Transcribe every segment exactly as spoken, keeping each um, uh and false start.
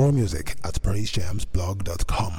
More music at praise jams blog dot com.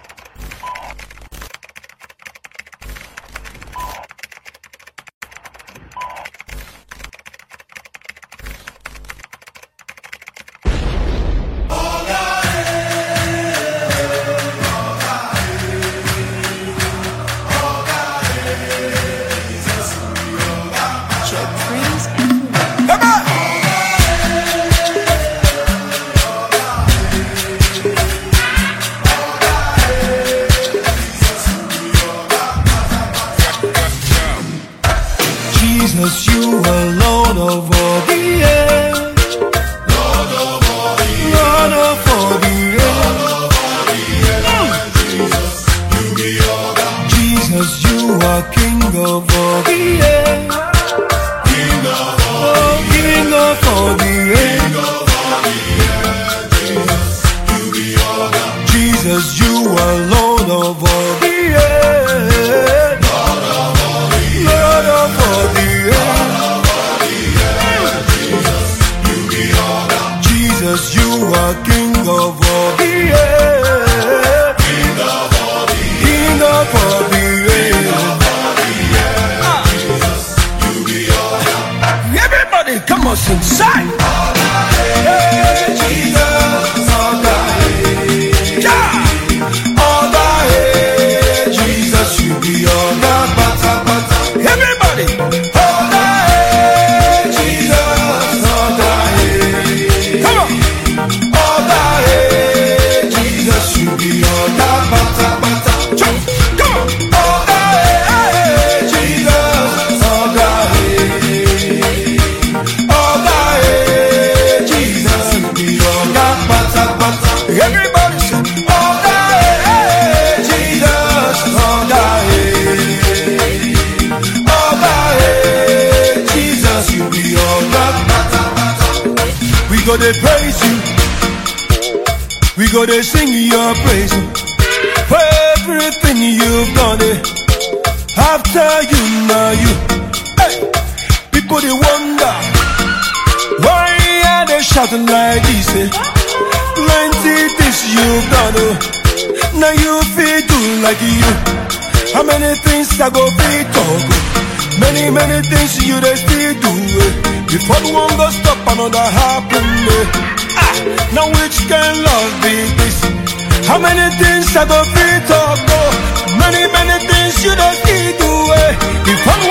Jesus, you are Lord of all the earth. Lord of all the Lord of all the earth. Jesus, you be all God. Jesus, you are King of all the earth. King of all Oh, King of all the earth. King of all the earth. Jesus, you be all God. Jesus, you are Lord of all the earth. Lord of all the Lord of all the earth. Jesus, you be all God. Jesus, you are King of all the earth. King of all the King of all the earth. Jesus, you be all God. Everybody, come on, sing side. Hey, Jesus, all God. Yeah. All God, hey, Jesus, you be all God. Bata, bata. Everybody, all God, hey, Jesus, all God, hey. Come on. All God, hey, Jesus, you be all God. Bata, bata. Jump. Come on. All God, hey, Jesus, all God, hey. All God, hey, Jesus, you be all God. Bata, bata. Everybody say, all God, hey, Jesus, all God, hey. All God, hey, Jesus, you be all God. Bata, bata. We go to praise you. We go to sing your praise for everything you've done. eh. After you, now you. Hey. People they wonder why are they shouting like this? eh? Plenty things you've done. oh. Now you feel do like you. How many things I go feel talk? oh. Many, many things you they still do. eh. Before the one go stop, another happen. eh. Ah, now which can love be this? How many things I go feel talk? oh. Many, many things you they still do. eh. Before